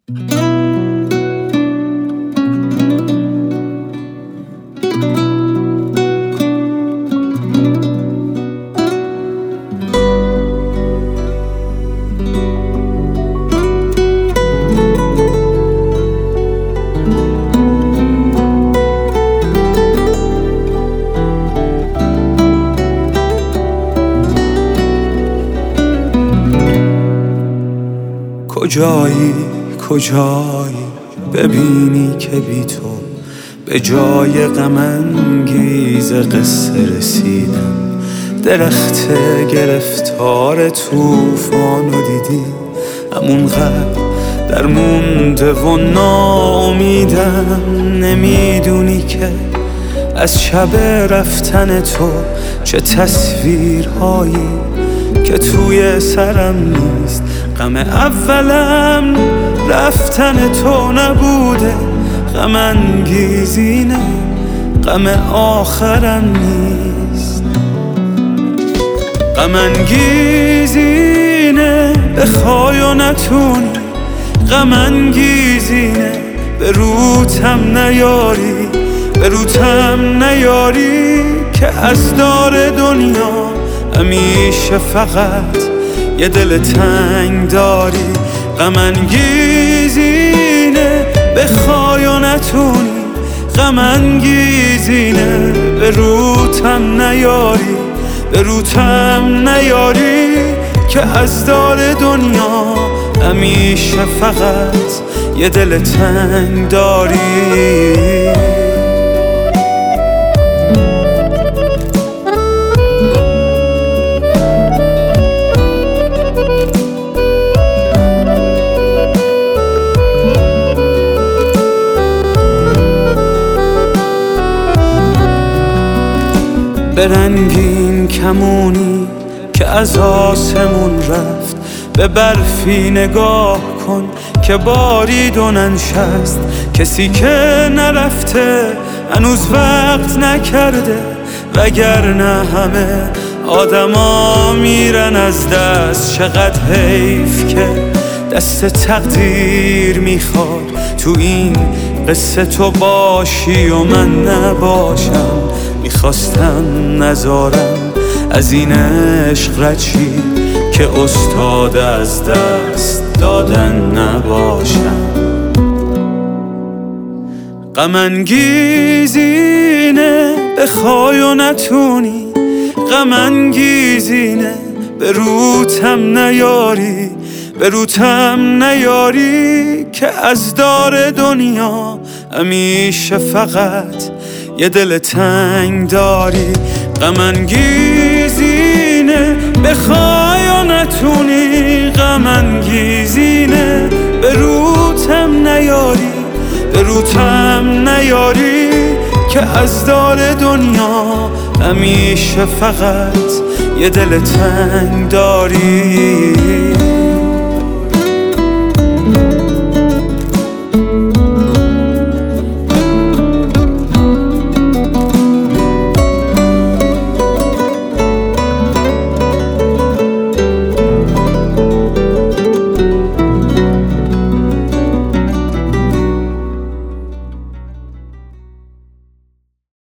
کجایی ببینی که بی تو به جای غم انگیز قصه رسیدم. درخت گرفتار طوفانو دیدی، همونقدر در مونده و ناامیدم. نمیدونی که از شب رفتن تو چه تصویرهایی که توی سرم نیست. غم اولم رفتن تو نبوده، غم انگیزینه، غم آخرم نیست. غم انگیزینه بخوای و نتونی، غم انگیزینه به روتم نیاری، به روتم نیاری که از دار دنیا همیشه فقط یه دل تنگ داری. غم انگیزینه بخوای و نتونی، غم انگیزینه به روتم نیاری، به روتم نیاری که از دار دنیا همیشه فقط یه دل تنگ داری. به رنگین کمونی که از آسمون رفت، به برفی نگاه کن که بارید و ننشست. کسی که نرفته هنوز وقت نکرده، وگرنه همه آدما میرن از دست. چقدر حیف که دست تقدیر میخواد تو این قصه تو باشی و من نباشم. میخواستم نذارم از این عشق رچی که استاد از دست دادن نباشم. غم انگیزینه بخوای و نتونی، غم انگیزینه به روتم نیاری، به روتم نیاری که از دار دنیا همیشه فقط یه دل تنگ داری. غم انگیزینه بخوای و نتونی، غم انگیزینه به روتم نیاری، به روتم نیاری که از دار دنیا همیشه فقط یه دل تنگ داری.